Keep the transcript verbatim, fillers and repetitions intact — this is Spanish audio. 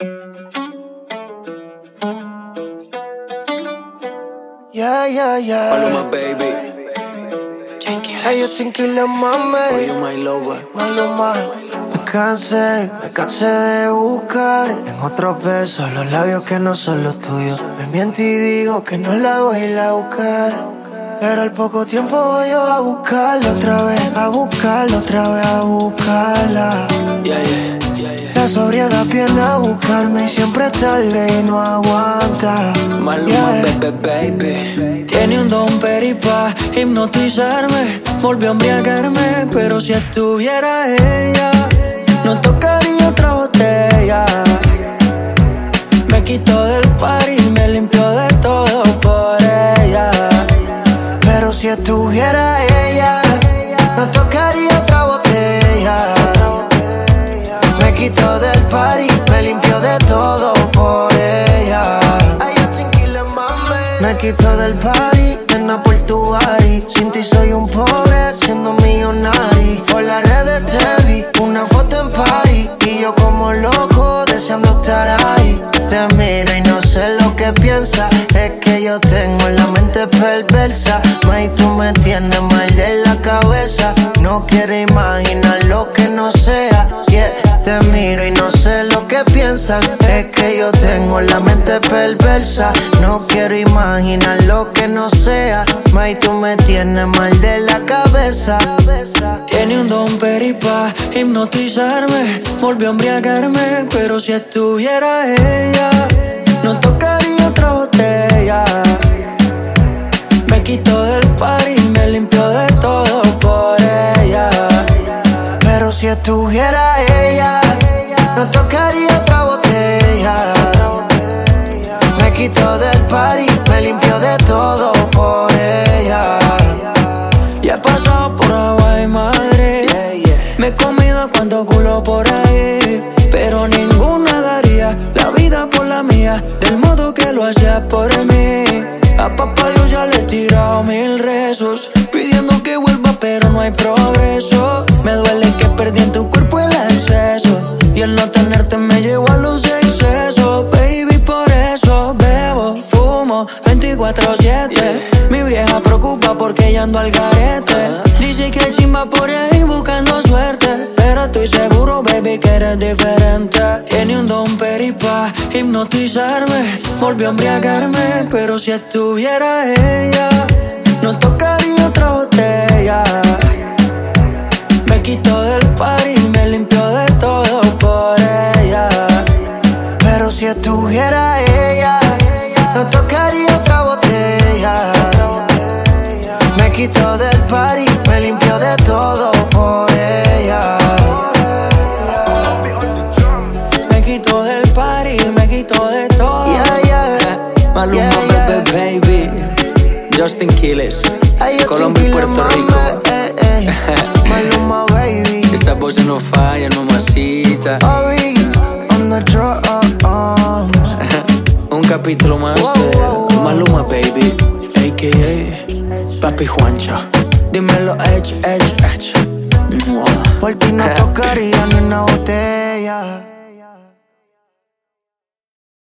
Yeah, yeah, yeah. Maluma, baby. Hey, yo tranquila, mami. For you, my lover. Maluma. Me cansé, me cansé de buscar en otros besos los labios que no son los tuyos. Me miento y digo que no la voy a ir a buscar, pero al poco tiempo voy yo a buscarla otra vez, a buscarla otra vez, a buscarla. Yeah, yeah. La sobriedad viene a buscarme y siempre es tarde y no aguanta. Maluma, Yeah. baby, baby. Tiene un don peri pa' hipnotizarme, volvió a embriagarme, pero si estuviera ella, no tocaría otra botella. Me quitó del party y me limpió de todo por ella. Pero si estuviera ella, no tocaría otra botella. Me quitó del party, me limpió de todo por ella. Me quitó del party, nena, por tu body. Sin ti soy un pobre, siendo millonario. Por las redes te vi, una foto en party, y yo como loco, deseando estar ahí. Te miro y no sé lo que piensas, es que yo tengo la mente perversa. May, tú me tienes mal de la cabeza, no quiero imaginar lo que no sea. Yeah. Te miro y no sé lo que piensas, es que yo tengo la mente perversa, no quiero imaginar lo que no sea. May, tú me tienes mal de la cabeza. Tiene un don peri pa' hipnotizarme, volvió a embriagarme, pero si estuviera ella, no tocaría otra botella. Me quitó del party y me limpió de todo por ella. Pero si estuviera ella, no tocaría otra botella. Me quitó del party, me limpió de todo por ella. Ya he pasado por agua y madre, Yeah, yeah. me he comido cuanto culo por ahí, pero ninguna daría la vida por la mía, del modo que lo hacía por mí. A papá Dios ya le he tirado mil rezos, pidiendo que vuelva pero no hay progreso. Me duele que perdí en tu cuerpo el exceso, y el no tenerte me llevó a los excesos. Baby, por eso bebo, fumo veinticuatro siete. Mi vieja preocupa porque ella ando al garete. Dice que chimba por ahí buscando suerte, pero estoy seguro, baby, que eres diferente. Tiene un don peri pa' hipnotizarme, volvió a embriagarme, pero si estuviera ella, no tocaría otra botella. Me quitó del party y me limpió de todo por ella. Pero si estuviera ella, no tocaría otra botella. Me quitó del party, me limpió de todo por ella. Me quitó del party, me quitó de todo. Yeah, yeah. Maluma, Yeah, yeah. baby, baby. Justin Quiles. Ay, yo Colombia y tranquila, Puerto Rico. mami, eh, eh. Maluma, baby. Estas voces no fallan, mamacita. Obi, on the drums. Un capítulo más Wow, de wow, wow. Maluma, baby. A K A Papi Juancho. Dímelo, Edge, Edge, Edge. Por ti no tocaría ni una botella.